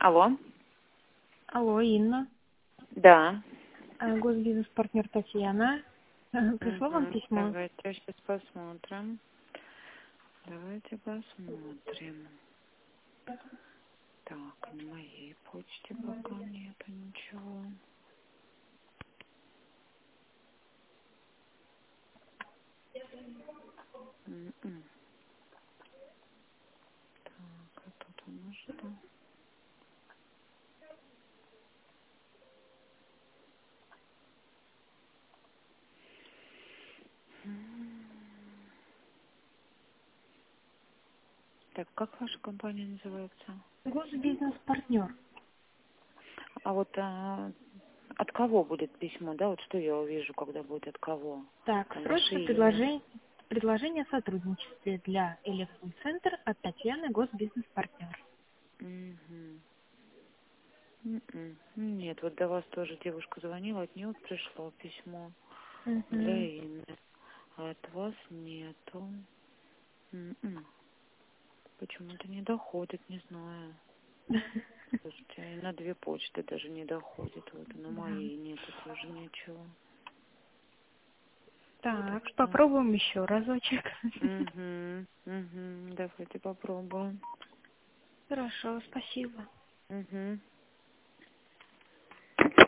Алло. Алло, Инна. Да. Госбизнес-партнер Татьяна. Пришло вам Мгм. письмо? Давайте сейчас посмотрим. Давайте посмотрим. Так, на моей почте пока нету ничего. М-м. Так, а тут у нас что? Так, как ваша компания называется? Госбизнес-партнер. А вот от кого будет письмо, да? Вот что я увижу, когда будет от кого? Так, Там ваше срочное имя. предложение о сотрудничестве для Электроцентр от Татьяны, госбизнес-партнер. Мгм. М-м. Нет, вот до вас тоже девушка звонила, от нее пришло письмо Мгм. для Инны. А от вас нету. М-м. Почему-то не доходит, не знаю. Слушайте, и на две почты даже не доходит. Вот и на Да. моей нету тоже ничего. Так Так, что... попробуем еще разочек. Угу, угу, давайте попробуем. Хорошо, спасибо. Угу.